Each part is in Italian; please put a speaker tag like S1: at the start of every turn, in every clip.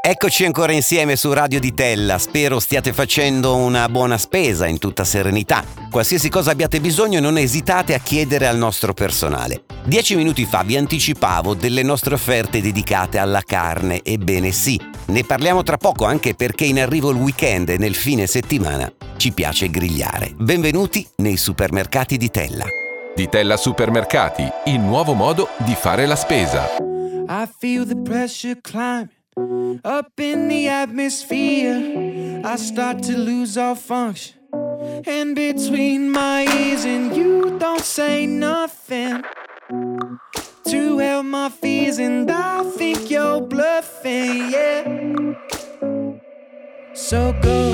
S1: Eccoci ancora insieme su Radio Di Tella, spero stiate facendo una buona spesa in tutta serenità. Qualsiasi cosa abbiate bisogno non esitate a chiedere al nostro personale. 10 minuti fa vi anticipavo delle nostre offerte dedicate alla carne, ebbene sì, ne parliamo tra poco anche perché in arrivo il weekend e nel fine settimana ci piace grigliare. Benvenuti nei supermercati Di Tella.
S2: Di Tella Supermercati, il nuovo modo di fare la spesa.
S3: I feel the pressure climb up in the atmosphere. I start to lose all function. And between my ears and you don't say nothing to help my fears, and I think you're bluffing, yeah. So go,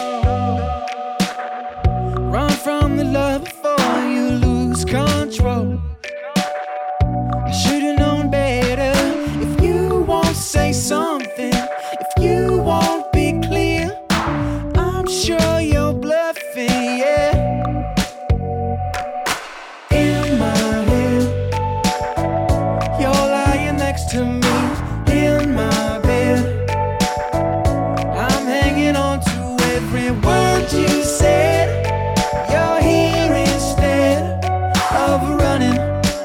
S3: run from the love before you lose control. I should've known better. If you won't say something, if you won't be clear, I'm sure you're bluffing, yeah. In my head, you're lying next to me. In my bed, I'm hanging on to every word you said. You're here instead of running.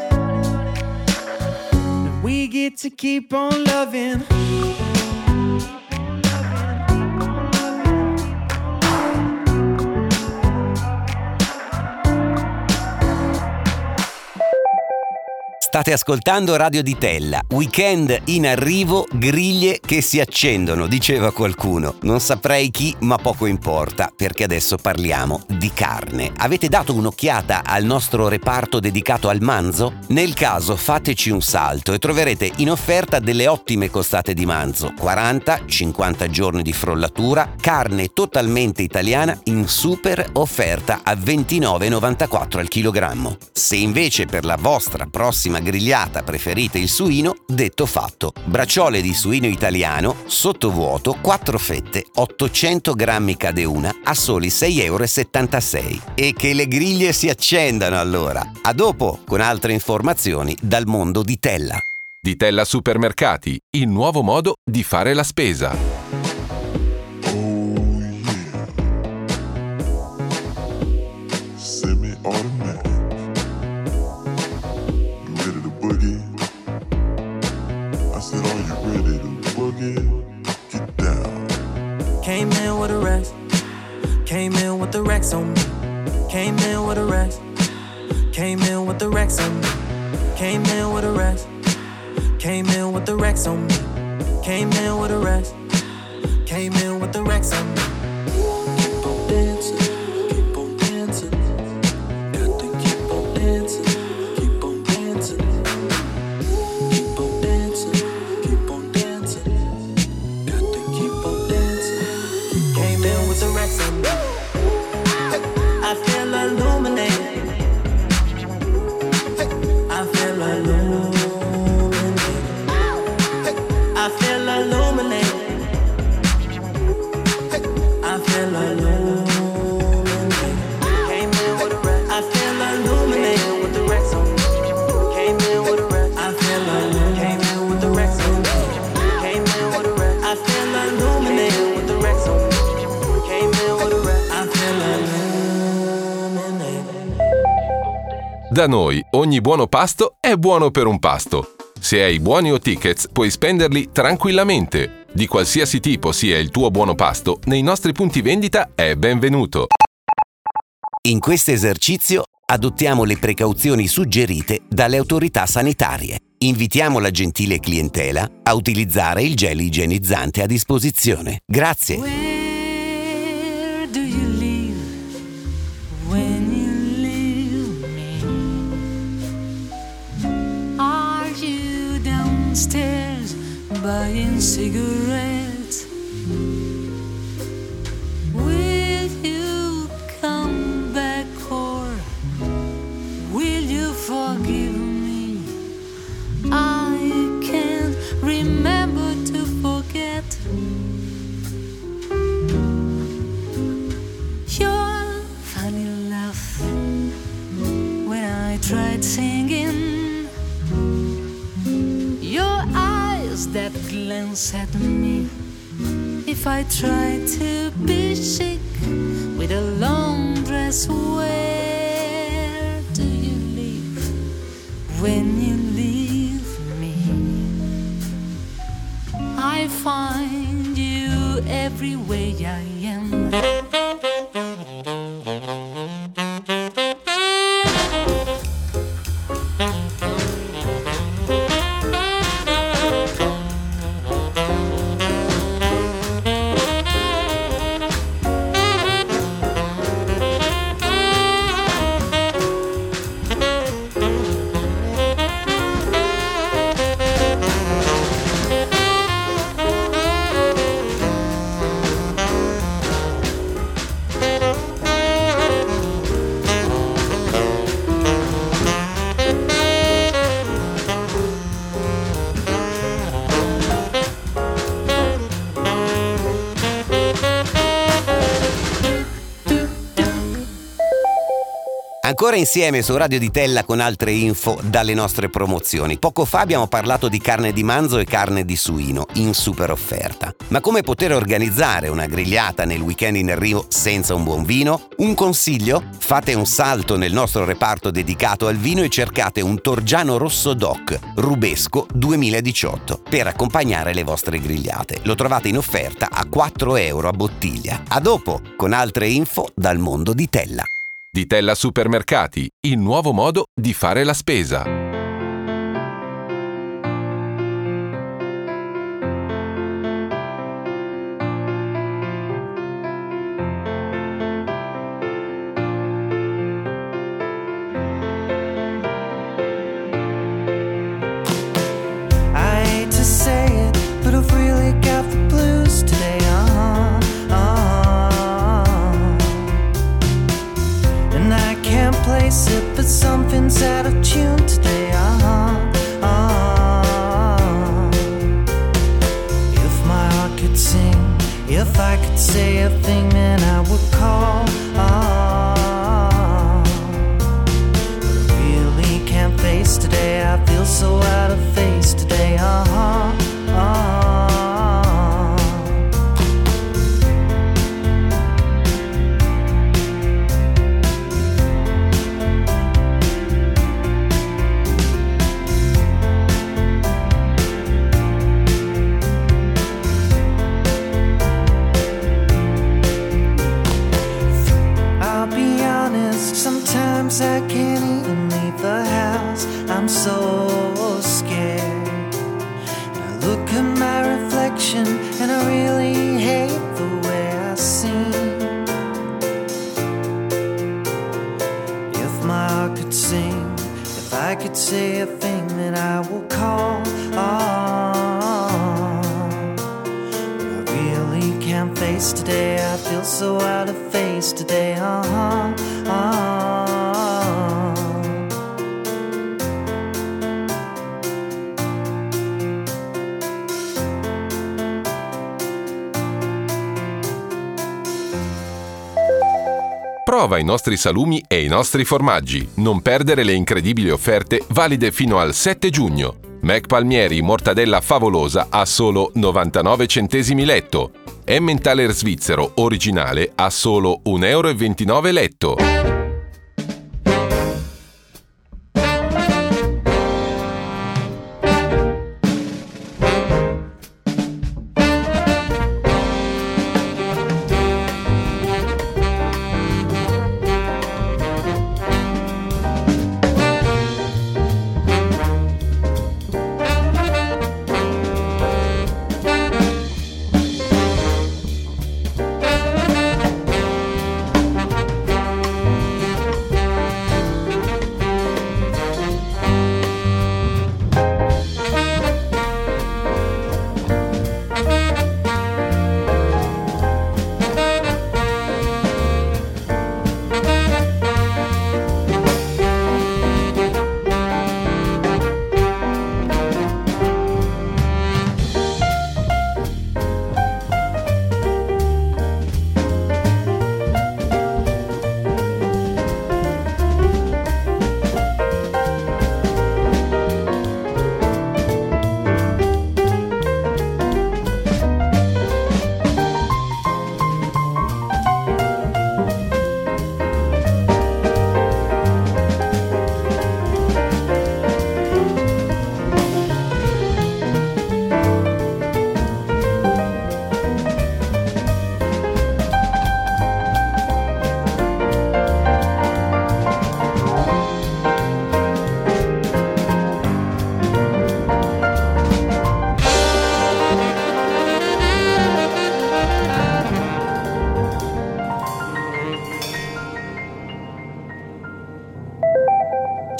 S3: We get to keep on loving.
S1: State ascoltando Radio Di Tella. Weekend in arrivo, griglie che si accendono, diceva qualcuno. Non saprei chi, ma poco importa, perché adesso parliamo di carne. Avete dato un'occhiata al nostro reparto dedicato al manzo? Nel caso fateci un salto e troverete in offerta delle ottime costate di manzo, 40-50 giorni di frollatura, carne totalmente italiana in super offerta a €29,94 al chilogrammo. Se invece per la vostra prossima grigliata preferite il suino, detto fatto. Bracciole di suino italiano, sottovuoto, 4 fette, 800 grammi cade una, a soli €6,76 €. E che le griglie si accendano allora. A dopo con altre informazioni dal mondo di Tella.
S2: Di Tella Supermercati, il nuovo modo di fare la spesa.
S4: Came in with a rest, came in with the racks on me. Came in with a rest, came in with the racks on me. Came in with a rest, came in with the racks on me. Came in with a rest, came in with the racks on me. Keep on dancing, keep on dancing. Got to keep on dancing, keep on dancing. Keep on dancing, keep on dancing. Got to keep on dancing. Came in with the racks on me. I feel illuminated. I feel illuminated. I feel illuminated. I feel illuminated. Came in with a racks. I feel illuminated with the racks on me. Came in with a racks. I feel illuminated. Came in with the racks on me. Came in with a racks. I feel illuminated with the racks on me. Came in with a racks. I feel illuminated.
S2: Da noi, ogni buono pasto è buono per un pasto. Se hai buoni o tickets, puoi spenderli tranquillamente. Di qualsiasi tipo sia il tuo buono pasto, nei nostri punti vendita è benvenuto.
S1: In questo esercizio adottiamo le precauzioni suggerite dalle autorità sanitarie. Invitiamo la gentile clientela a utilizzare il gel igienizzante a disposizione. Grazie.
S5: Where do you live when you leave me? Are you downstairs buying cigarettes? Will you come back or will you forgive me? I can't remember to forget. Your funny laugh when I tried singing, your eyes that glance at me If I try to be chic with a long dress, where do you live when you leave me? I find you everywhere I am.
S1: Ancora insieme su Radio di Tella con altre info dalle nostre promozioni. Poco fa abbiamo parlato di carne di manzo e carne di suino in super offerta. Ma come poter organizzare una grigliata nel weekend in arrivo senza un buon vino? Un consiglio? Fate un salto nel nostro reparto dedicato al vino e cercate un Torgiano Rosso DOC Rubesco 2018 per accompagnare le vostre grigliate. Lo trovate in offerta a €4 a bottiglia. A dopo con altre info dal mondo di Tella.
S2: Di Tella Supermercati, il nuovo modo di fare la spesa.
S3: I hate to say it, but I've really got the blues today. And I can't place it, but something's out of tune today. If my heart could sing, if I could say a thing, then I would call. But I really can't face today. I feel so out of face today. I'll be honest, sometimes I can't even leave the house. I'm so scared. And I look at my reflection and I really hate the way I seem. If my heart could sing, if I could say a thing, then I will call. But I really can't face today. I feel so out of face today.
S2: Prova i nostri salumi e i nostri formaggi. Non perdere le incredibili offerte valide fino al 7 giugno. Mac Palmieri mortadella favolosa a solo 99 centesimi letto. Emmentaler svizzero originale a solo €1,29 letto.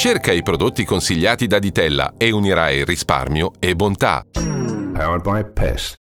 S2: Cerca i prodotti consigliati da Ditella e unirai risparmio e bontà.
S6: Powered by Pest.